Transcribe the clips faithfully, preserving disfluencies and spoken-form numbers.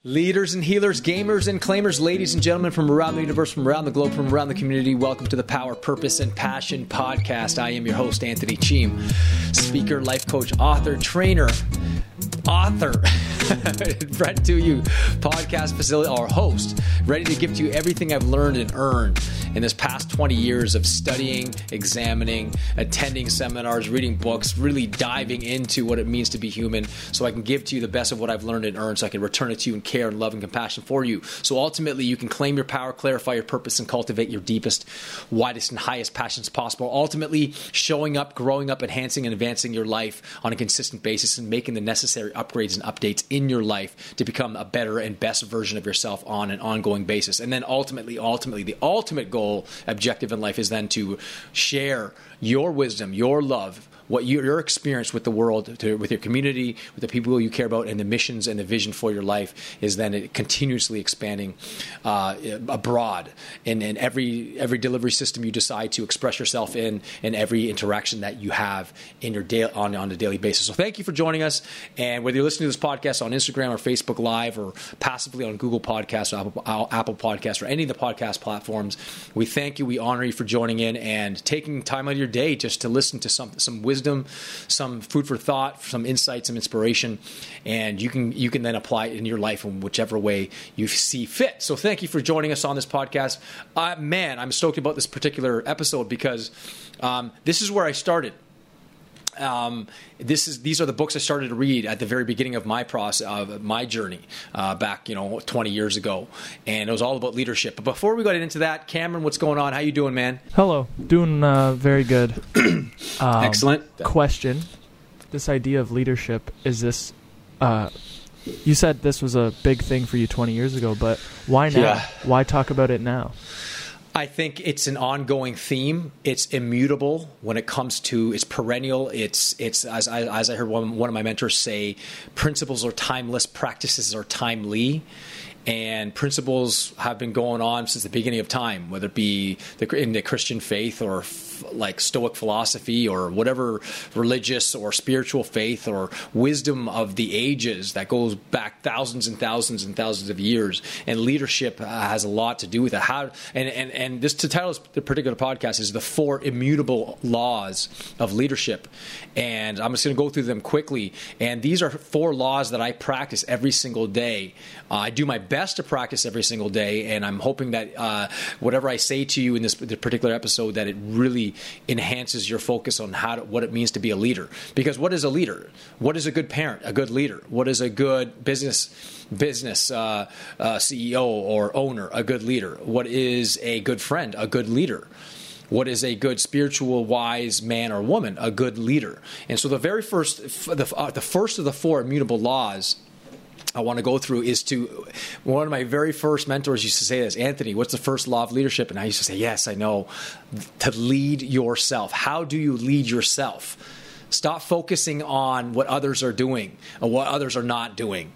Leaders and healers, gamers and claimers, ladies and gentlemen from around the universe, from around the globe, from around the community, welcome to the Power, Purpose, and Passion podcast. I am your host, Anthony Cheam, speaker, life coach, author, trainer, author, ready to you, podcast facility, or host, ready to give to you everything I've learned and earned in this past twenty years of studying, examining, attending seminars, reading books, really diving into what it means to be human so I can give to you the best of what I've learned and earned so I can return it to you in care and love and compassion for you. So ultimately, you can claim your power, clarify your purpose, and cultivate your deepest, widest, and highest passions possible. Ultimately, showing up, growing up, enhancing, and advancing your life on a consistent basis and making the necessary upgrades and updates in your life to become a better and best version of yourself on an ongoing basis. And then ultimately, ultimately, the ultimate goal, objective in life is then to share your wisdom, your love, what you, your experience with the world, to, with your community, with the people you care about, and the missions and the vision for your life is then it continuously expanding uh, abroad in, in every every delivery system you decide to express yourself in, and every interaction that you have in your day, on, on a daily basis. So thank you for joining us. And whether you're listening to this podcast on Instagram or Facebook Live or passively on Google Podcasts or Apple, Apple Podcasts or any of the podcast platforms, we thank you. We honor you for joining in and taking time out of your day just to listen to some some wisdom. Wisdom, some food for thought, some insight, some inspiration, and you can you can then apply it in your life in whichever way you see fit. So thank you for joining us on this podcast. Uh, man, I'm stoked about this particular episode because um, this is where I started. Um, this is these are the books I started to read at the very beginning of my process, of my journey uh, back, you know, twenty years ago, and it was all about leadership. But before we got into that, Cameron, what's going on? How you doing, man? Hello, doing uh, very good. um, Excellent. Question: this idea of leadership, is this? Uh, you said this was a big thing for you twenty years ago, but why now? Yeah. Why talk about it now? I think it's an ongoing theme. It's immutable when it comes to, it's perennial. It's, it's as I, as I heard one, one of my mentors say, principles are timeless, practices are timely. And principles have been going on since the beginning of time, whether it be the, in the Christian faith or f- like Stoic philosophy or whatever religious or spiritual faith or wisdom of the ages that goes back thousands and thousands and thousands of years. And leadership uh, has a lot to do with it. How and and and this to title the particular podcast is the four immutable laws of leadership. And I'm just going to go through them quickly. And these are four laws that I practice every single day. Uh, I do my best best to practice every single day, and I'm hoping that uh, whatever I say to you in this particular episode, that it really enhances your focus on how to, what it means to be a leader. Because what is a leader? What is a good parent? A good leader? What is a good business business uh, uh, C E O or owner? A good leader? What is a good friend? A good leader? What is a good spiritual, wise man or woman? A good leader. And so the very first, the, uh, the first of the four immutable laws I want to go through is to, one of my very first mentors used to say this, Anthony, what's the first law of leadership? And I used to say, yes, I know, to lead yourself. How do you lead yourself? Stop focusing on what others are doing or what others are not doing.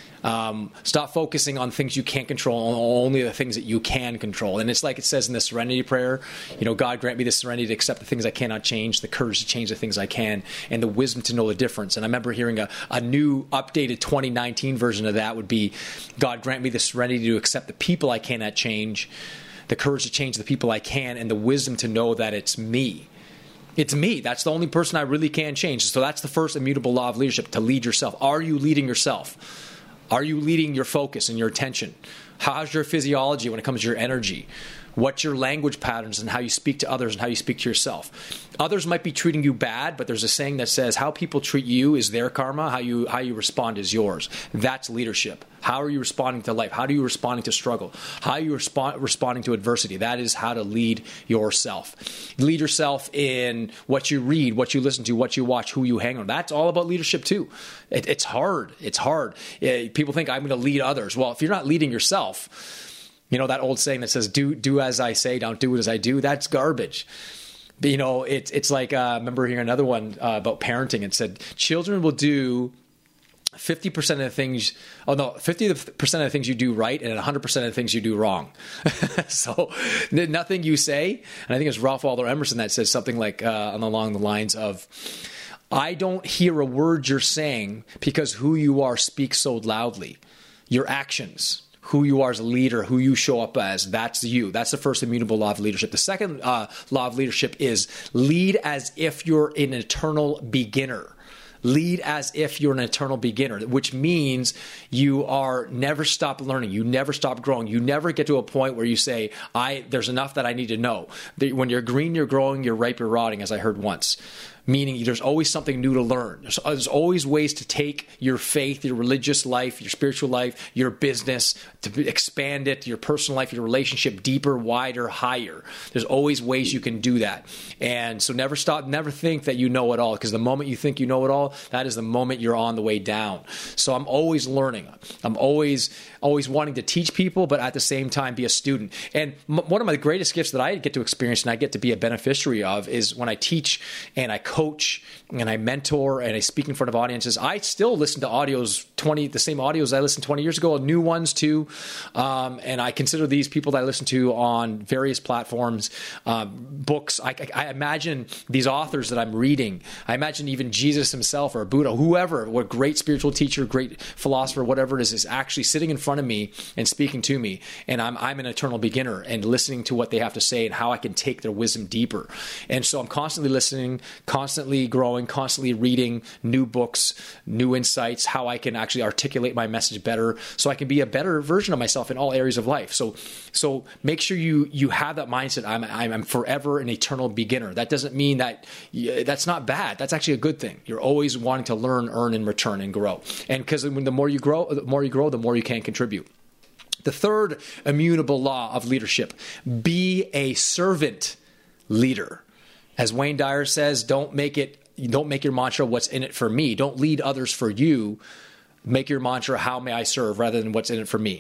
Um, stop focusing on things you can't control, only the things that you can control. And it's like it says in the Serenity Prayer, you know, God grant me the serenity to accept the things I cannot change, the courage to change the things I can, and the wisdom to know the difference. And I remember hearing a, a new updated twenty nineteen version of that would be, God grant me the serenity to accept the people I cannot change, the courage to change the people I can, and the wisdom to know that it's me. It's me. That's the only person I really can change. So that's the first immutable law of leadership, to lead yourself. Are you leading yourself? Are you leading your focus and your attention? How's your physiology when it comes to your energy? What's your language patterns and how you speak to others and how you speak to yourself? Others might be treating you bad, but there's a saying that says how people treat you is their karma. How you how you respond is yours. That's leadership. How are you responding to life? How are you responding to struggle? How are you respond, responding to adversity? That is how to lead yourself. Lead yourself in what you read, what you listen to, what you watch, who you hang on. That's all about leadership too. It, it's hard. It's hard. Uh, people think I'm going to lead others. Well, if you're not leading yourself, you know, that old saying that says, do do as I say, don't do as I do, that's garbage. But, you know, it's it's like, uh, I remember hearing another one uh, about parenting. It said, children will do fifty percent of the things, oh no, fifty percent of the things you do right and one hundred percent of the things you do wrong. So nothing you say, and I think it's Ralph Waldo Emerson that says something like uh, along the lines of, I don't hear a word you're saying because who you are speaks so loudly. your actions, who you are as a leader, who you show up as, that's you. That's the first immutable law of leadership. The second uh, law of leadership is lead as if you're an eternal beginner. Lead as if you're an eternal beginner, which means you are never stop learning. You never stop growing. You never get to a point where you say, "I there's enough that I need to know." When you're green, you're growing. You're ripe, you're rotting, as I heard once. Meaning there's always something new to learn. There's, there's always ways to take your faith, your religious life, your spiritual life, your business, to expand it, your personal life, your relationship deeper, wider, higher. There's always ways you can do that. And so never stop, never think that you know it all, because the moment you think you know it all, that is the moment you're on the way down. So I'm always learning. I'm always, always wanting to teach people, but at the same time be a student. And m- one of my greatest gifts that I get to experience and I get to be a beneficiary of is when I teach and I coach and I mentor and I speak in front of audiences. I still listen to audios twenty, the same audios I listened twenty years ago, new ones too. Um, and I consider these people that I listen to on various platforms, um, books. I, I imagine these authors that I'm reading. I imagine even Jesus himself or Buddha, whoever, what great spiritual teacher, great philosopher, whatever it is, is actually sitting in front of me and speaking to me. And I'm, I'm an eternal beginner and listening to what they have to say and how I can take their wisdom deeper. And so I'm constantly listening, constantly growing, constantly reading new books, new insights, how I can actually articulate my message better so I can be a better version of myself in all areas of life. So so make sure you you have that mindset. I'm I'm, I'm forever an eternal beginner. That doesn't mean that that's not bad. That's actually a good thing. You're always wanting to learn, earn, and return and grow. And because when the more you grow, the more you grow, the more you can contribute. The third immutable law of leadership, be a servant leader. As Wayne Dyer says, don't make it, don't make your mantra what's in it for me. Don't lead others for you. Make your mantra, how may I serve, rather than what's in it for me.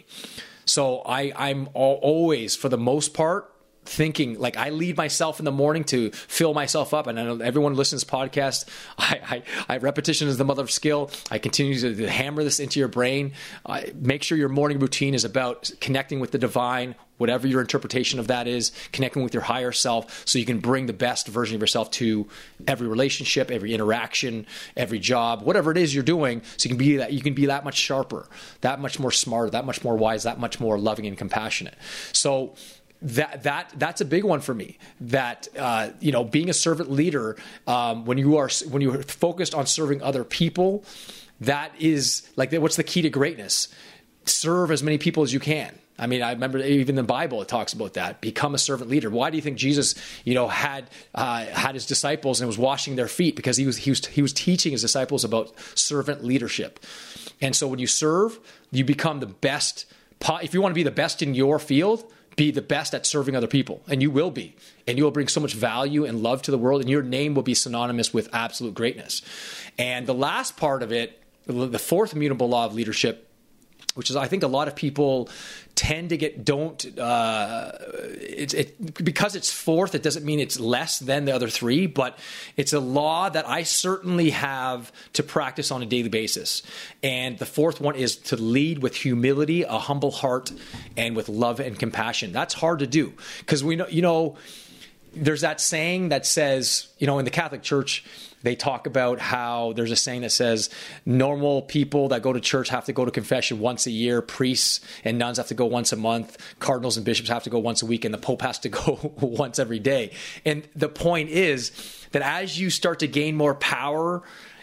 So I, I'm always, for the most part, thinking, like I lead myself in the morning to fill myself up. And I know everyone listens to this podcast. I, I, I repetition is the mother of skill. I continue to, to hammer this into your brain. Uh, make sure your morning routine is about connecting with the divine, whatever your interpretation of that is, connecting with your higher self so you can bring the best version of yourself to every relationship, every interaction, every job, whatever it is you're doing, so you can be that you can be that much sharper, that much more smart, that much more wise, that much more loving and compassionate. So That that that's a big one for me. That uh, you know, being a servant leader, um, when you are when you're focused on serving other people, that is like what's the key to greatness? Serve as many people as you can. I mean, I remember even in the Bible it talks about that. Become a servant leader. Why do you think Jesus, you know, had uh, had his disciples and was washing their feet? Because he was he was he was teaching his disciples about servant leadership. And so when you serve, you become the best. If you want to be the best in your field, be the best at serving other people, and you will be, and you will bring so much value and love to the world, and your name will be synonymous with absolute greatness. And the last part of it, the fourth immutable law of leadership, which is I think a lot of people tend to get don't uh, it's it because it's fourth. It doesn't mean it's less than the other three, but it's a law that I certainly have to practice on a daily basis. And the fourth one is to lead with humility, a humble heart, and with love and compassion. That's hard to do because we know you know there's that saying that says, you know, in the Catholic Church, they talk about how there's a saying that says normal people that go to church have to go to confession once a year. Priests and nuns have to go once a month. Cardinals and bishops have to go once a week. And the Pope has to go once every day. And the point is that as you start to gain more power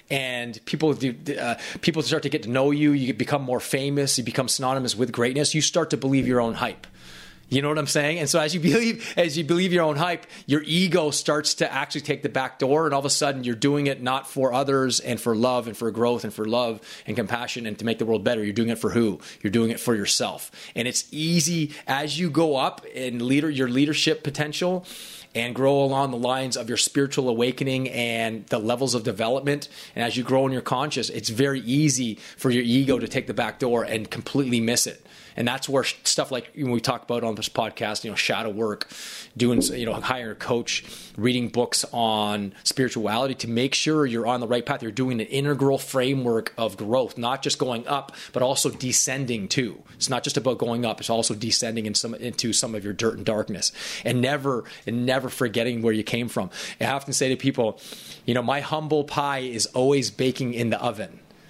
and people do, uh, people start to get to know you, you become more famous, you become synonymous with greatness, you start to believe your own hype. You know what I'm saying? And so as you believe, as you believe your own hype, your ego starts to actually take the back door, and all of a sudden you're doing it not for others and for love and for growth and for love and compassion and to make the world better. You're doing it for who? You're doing it for yourself. And it's easy as you go up in leader your leadership potential and grow along the lines of your spiritual awakening and the levels of development. And as you grow in your conscious, it's very easy for your ego to take the back door and completely miss it. And that's where stuff like we talk about on this podcast, you know, shadow work, doing, you know, hiring a coach, reading books on spirituality to make sure you're on the right path. You're doing an integral framework of growth, not just going up, but also descending too. It's not just about going up. It's also descending in some, into some of your dirt and darkness, and never, and never forgetting where you came from. I often say to people, you know, my humble pie is always baking in the oven.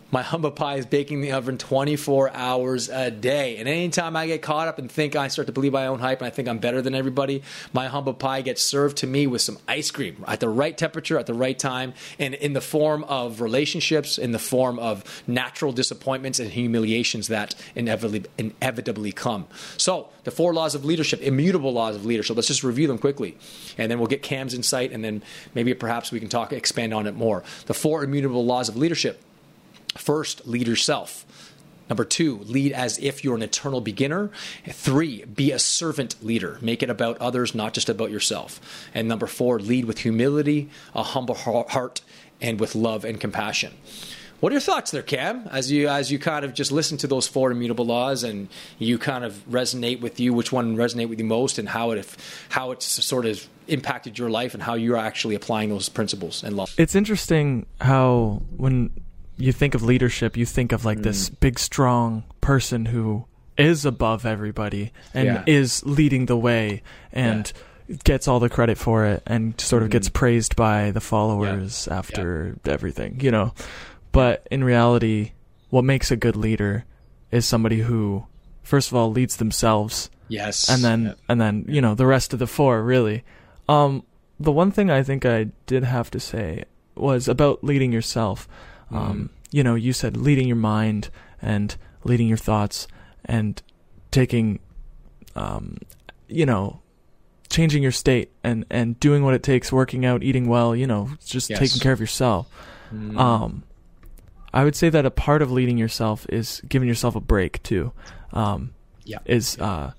My humble pie is baking in the oven twenty-four hours a day. And anytime I get caught up and think I start to believe my own hype and I think I'm better than everybody, my humble pie gets served to me with some ice cream at the right temperature, at the right time, and in the form of relationships, in the form of natural disappointments and humiliations that inevitably, inevitably come. So the four laws of leadership, immutable laws of leadership, let's just review them quickly. And then we'll get Cam's insight, and then maybe perhaps we can talk, expand on it more. The four immutable laws of leadership. First, lead yourself. Number two, lead as if you're an eternal beginner. Three, be a servant leader. Make it about others, not just about yourself. And number four, lead with humility, a humble heart, and with love and compassion. What are your thoughts there, Cam, as you as you kind of just listen to those four immutable laws and you kind of resonate with you, which one resonate with you most, and how it how it's sort of impacted your life and how you're actually applying those principles and laws? It's interesting how when you think of leadership, you think of like mm. this big, strong person who is above everybody and yeah. is leading the way and yeah. gets all the credit for it and sort of mm. gets praised by the followers yeah. after yeah. everything, you know. But in reality, what makes a good leader is somebody who, first of all, leads themselves. Yes. And then, yeah. and then, you know, the rest of the four, really. Um, the one thing I think I did have to say was about leading yourself. Um, you know, you said leading your mind and leading your thoughts and taking, um, you know, changing your state and, and doing what it takes, working out, eating well, you know, just yes. taking care of yourself. Mm. Um, I would say that a part of leading yourself is giving yourself a break too. Um, yeah. is, uh,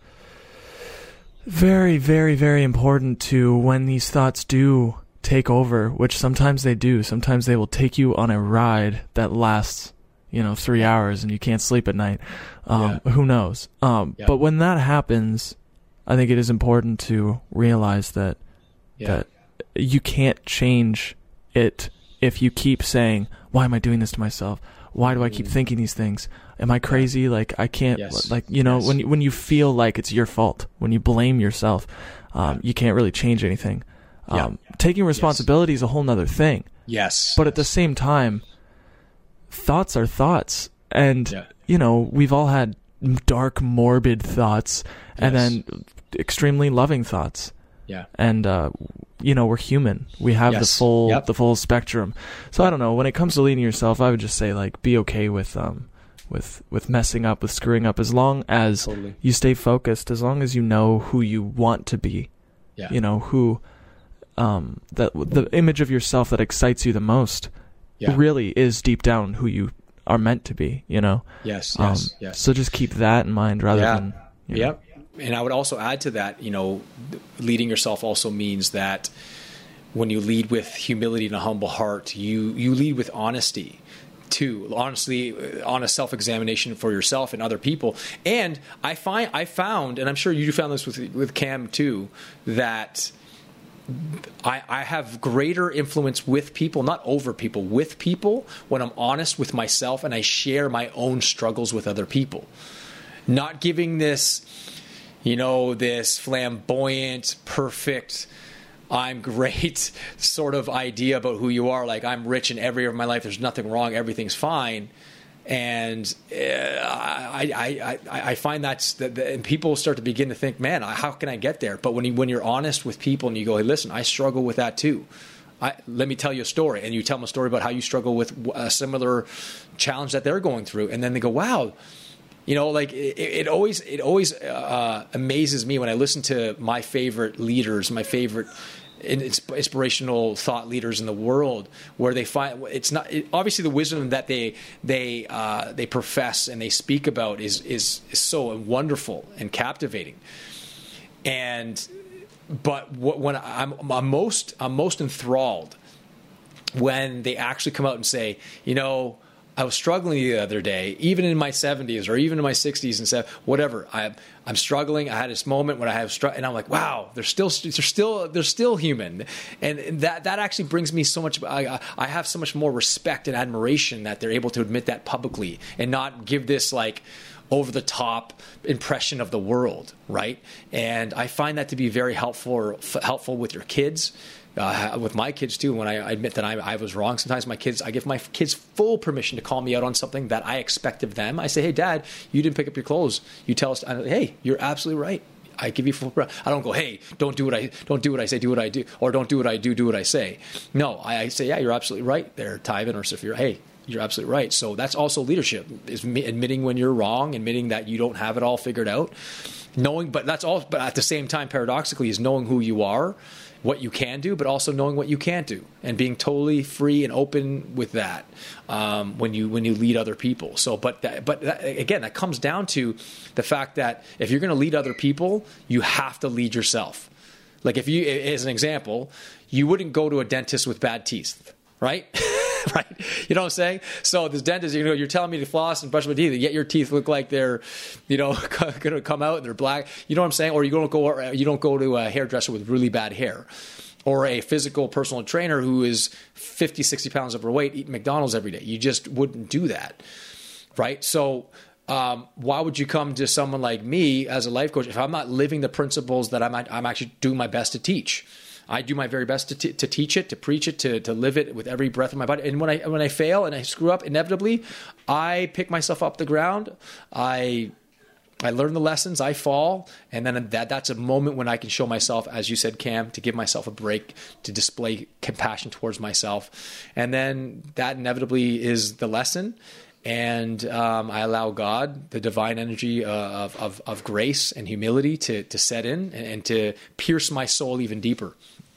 very, very, very important to when these thoughts do take over, which sometimes they do. Sometimes they will take you on a ride that lasts, you know, three hours and you can't sleep at night. Um, yeah. Who knows? Um, yeah. But when that happens, I think it is important to realize that, yeah. that you can't change it if you keep saying, why am I doing this to myself? Why do I keep thinking these things? Am I crazy? Like, I can't, yes. like, you know, yes. when, you, when you feel like it's your fault, when you blame yourself, um, yeah. you can't really change anything. Um, yeah. Taking responsibility yes. is a whole nother thing. Yes. But at the same time, thoughts are thoughts. And, yeah. you know, we've all had dark, morbid thoughts and yes. then extremely loving thoughts. Yeah. And, uh, you know, we're human. We have yes. the full, yep. the full spectrum. So I don't know, when it comes to leading yourself, I would just say, like, be okay with, um, with, with messing up, with screwing up, as long as totally. you stay focused, as long as you know who you want to be. Yeah. You know, who, um, that the image of yourself that excites you the most yeah. really is deep down who you are meant to be, you know? Yes, um, yes, yes. So just keep that in mind rather yeah. than... You know. Yep. And I would also add to that, you know, leading yourself also means that when you lead with humility and a humble heart, you, you lead with honesty too. Honestly, honest self-examination for yourself and other people. And I find, I found, and I'm sure you found this with, with Cam too, that I, I have greater influence with people, not over people, with people when I'm honest with myself and I share my own struggles with other people. Not giving this, you know, this flamboyant, perfect, I'm great sort of idea about who you are. Like, I'm rich in every area of my life. There's nothing wrong. Everything's fine. And uh, I, I, I, I find that's that, and people start to begin to think, man, how can I get there? But when you, when you're honest with people and you go, hey, listen, I struggle with that too. I, let me tell you a story. And you tell them a story about how you struggle with a similar challenge that they're going through. And then they go, wow. You know, like it, it always, it always uh, amazes me when I listen to my favorite leaders, my favorite inspirational thought leaders in the world, where they find it's not it, obviously the wisdom that they they uh, they profess and they speak about is, is is so wonderful and captivating. And but what, when I'm, I'm most I'm most enthralled when they actually come out and say, you know, I was struggling the other day, even in my seventies or even in my sixties and stuff, whatever. I, I'm struggling. I had this moment when I have struck, and I'm like, wow, they're still, they're still, they're still human, and that that actually brings me so much. I, I have so much more respect and admiration that they're able to admit that publicly and not give this like over the top impression of the world, right? And I find that to be very helpful, or f- helpful with your kids. Uh, with my kids too, when I admit that I, I was wrong, sometimes my kids, I give my kids full permission to call me out on something that I expect of them. I say, hey, Dad, you didn't pick up your clothes. You tell us, hey, you're absolutely right. I give you full. I don't go, hey, don't do what I don't do what I say, do what I do, or don't do what I do, do what I say. No, I, I say, yeah, you're absolutely right there, Tyven or Sophia. Hey, you're absolutely right. So that's also leadership, is admitting when you're wrong, admitting that you don't have it all figured out, knowing. But that's all. But at the same time, paradoxically, is knowing who you are, what you can do, but also knowing what you can't do, and being totally free and open with that um, when you when you lead other people. So, but that, but that, again, that comes down to the fact that if you're going to lead other people, you have to lead yourself. Like if you, as an example, you wouldn't go to a dentist with bad teeth, right? Right? You know what I'm saying? So this dentist, you know, you're telling me to floss and brush my teeth, yet your teeth look like they're, you know, going to come out and they're black. You know what I'm saying? Or you don't go, you don't go to a hairdresser with really bad hair, or a physical personal trainer who is fifty, sixty pounds overweight, eating McDonald's every day. You just wouldn't do that, right? So um, why would you come to someone like me as a life coach if I'm not living the principles that I'm, I'm actually doing my best to teach? I do my very best to, t- to teach it, to preach it, to, to live it with every breath of my body. And when I when I fail and I screw up, inevitably, I pick myself up the ground. I I learn the lessons. I fall, and then that that's a moment when I can show myself, as you said, Cam, to give myself a break, to display compassion towards myself, and then that inevitably is the lesson. And um, I allow God, the divine energy uh, of, of of grace and humility, to to set in and, and to pierce my soul even deeper,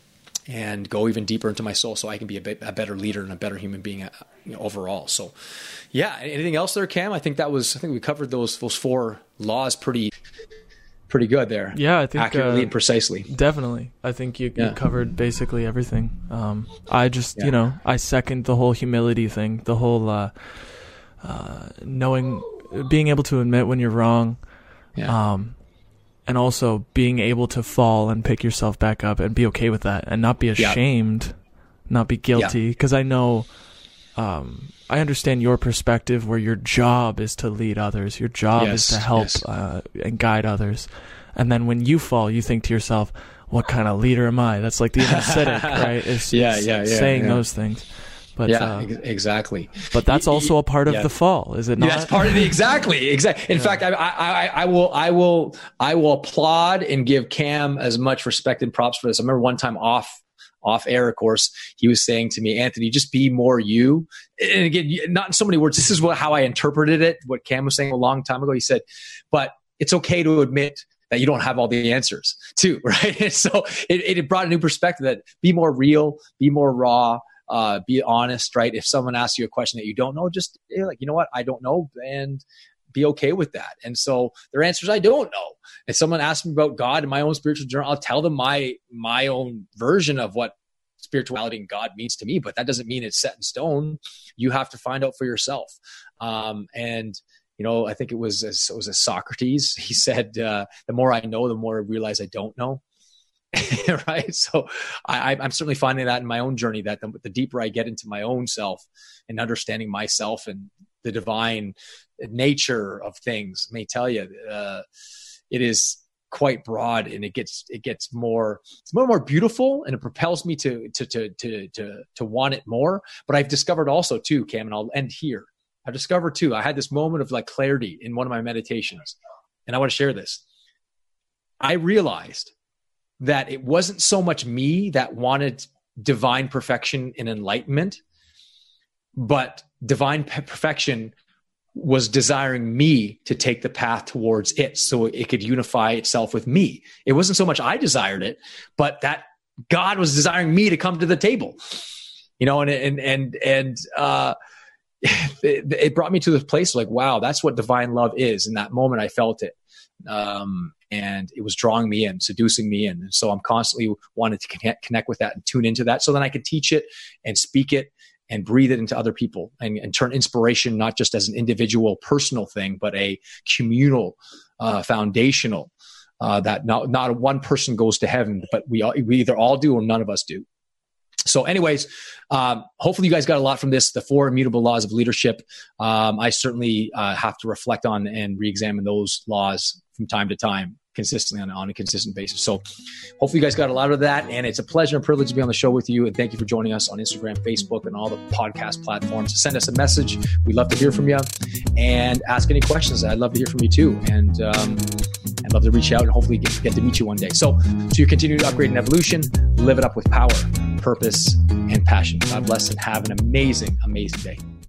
and go even deeper into my soul, so I can be a, bit, a better leader and a better human being, uh, you know, overall. So, yeah. Anything else there, Cam? I think that was. I think we covered those those four laws pretty pretty good there. Yeah, I think accurately uh, and precisely. Definitely, I think you, yeah. you covered basically everything. Um, I just, yeah. you know, I second the whole humility thing, the whole. Uh, Uh, knowing, being able to admit when you're wrong, yeah. um, and also being able to fall and pick yourself back up and be okay with that and not be ashamed, yeah. not be guilty. Because yeah. I know, um, I understand your perspective where your job is to lead others, your job yes, is to help yes. uh, and guide others. And then when you fall, you think to yourself, what kind of leader am I? That's like the inner critic, right? It's, yeah, it's yeah, yeah, saying yeah. those things. But, yeah, uh, exactly. But that's also a part of yeah. the fall, is it not? Yeah, that's part of the exactly, exactly. In yeah. fact, I, I, I will, I will, I will applaud and give Cam as much respect and props for this. I remember one time off, off air, of course, he was saying to me, Anthony, just be more you. And again, not in so many words. This is what how I interpreted it. What Cam was saying a long time ago. He said, "But it's okay to admit that you don't have all the answers, too." Right? And so it, it brought a new perspective. That be more real, be more raw. Uh, be honest, right? If someone asks you a question that you don't know, just you're like, you know what, I don't know, and be okay with that. And so their answers, I don't know. If someone asks me about God and my own spiritual journey, I'll tell them my my own version of what spirituality and God means to me. But that doesn't mean it's set in stone. You have to find out for yourself. Um, and you know, I think it was it was a Socrates. He said, uh, "The more I know, the more I realize I don't know." Right. So I, I'm certainly finding that in my own journey, that the, the deeper I get into my own self and understanding myself and the divine nature of things, I may tell you, uh, it is quite broad, and it gets, it gets more, it's more and more beautiful, and it propels me to, to, to, to, to, to want it more. But I've discovered also too, Cam, and I'll end here. I've discovered too, I had this moment of like clarity in one of my meditations, and I want to share this. I realized that it wasn't so much me that wanted divine perfection and enlightenment, but divine pe- perfection was desiring me to take the path towards it so it could unify itself with me. It wasn't so much I desired it, but that God was desiring me to come to the table, you know, and, and, and, and, uh, it, it brought me to this place like, wow, that's what divine love is. In that moment, I felt it. Um, and it was drawing me in, seducing me in. And so I'm constantly wanting to connect, connect with that and tune into that, so then I could teach it and speak it and breathe it into other people, and, and turn inspiration, not just as an individual personal thing, but a communal, uh, foundational, uh, that not, not one person goes to heaven, but we all, we either all do or none of us do. So anyways, um, hopefully you guys got a lot from this, the four immutable laws of leadership. Um, I certainly uh, have to reflect on and re-examine those laws from time to time. consistently on, on a consistent basis. So hopefully you guys got a lot of that. And it's a pleasure and privilege to be on the show with you. And thank you for joining us on Instagram, Facebook, and all the podcast platforms. Send us a message. We'd love to hear from you, and ask any questions. I'd love to hear from you too. And um, I'd love to reach out and hopefully get, get to meet you one day. So, so you continue to upgrade in evolution, live it up with power, purpose, and passion. God bless, and have an amazing, amazing day.